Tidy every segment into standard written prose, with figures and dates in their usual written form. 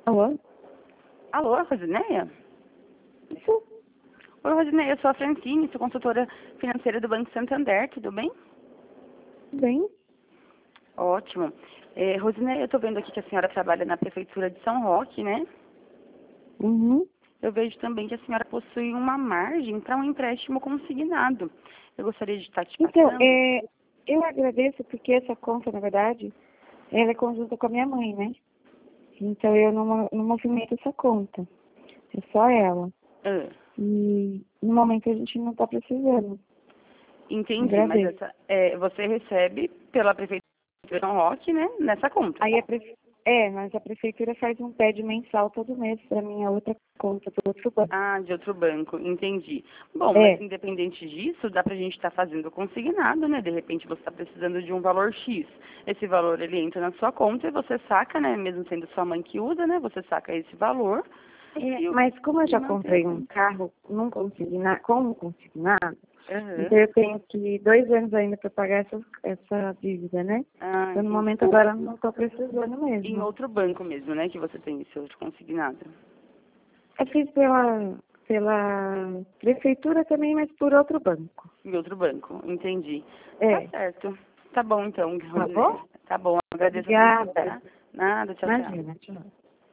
Alô? Alô, Rosineia? Isso? Oi, Rosineia, eu sou a Francine, sou consultora financeira do Banco Santander, tudo bem? Bem? Ótimo. Rosineia, eu estou vendo aqui que a senhora trabalha na Prefeitura de São Roque, né? Uhum. Eu vejo também que a senhora possui uma margem para um empréstimo consignado. Eu gostaria de estar te Então, passando. eu agradeço porque essa conta, na verdade, ela é conjunta com a minha mãe, né? Então eu não movimento essa conta. É só ela. Ah, E no momento a gente não está precisando. entendi, mas Agradeço. você recebe pela Prefeitura de São Roque, né? Nessa conta. Aí mas a prefeitura faz um pede mensal todo mês para minha outra conta do outro banco. Ah, de outro banco, entendi. Bom, mas É, independente disso, dá pra gente estar fazendo consignado, né? De repente você está precisando de um valor X. Esse valor, ele entra na sua conta e você saca, né? Mesmo sendo sua mãe que usa, né? Você saca esse valor mas como eu e já mantém a comprei um conta. carro como consignado, Aham. então eu tenho que 2 anos ainda para pagar essa dívida, né? Ah, Então no entendi. momento agora eu não estou precisando Em mesmo. outro banco mesmo, né? Que você tem esse outro consignado. Eu fiz pela prefeitura também, mas por outro banco. Em outro banco, entendi. Tá É, certo. Tá bom então, tá bom? Rosineia. Tá bom, agradeço a atenção, Obrigada. tá? Nada, tchau, tchau. Imagina, tchau.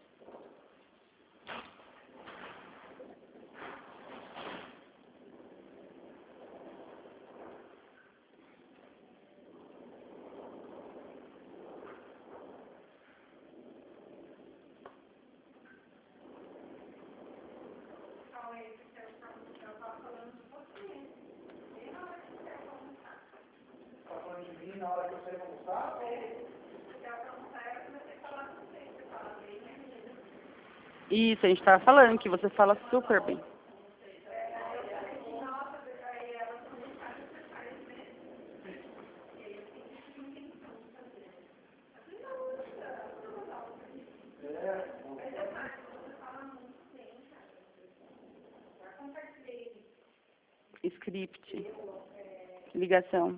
Isso, a gente tava falando que você fala super bem. Script, ligação.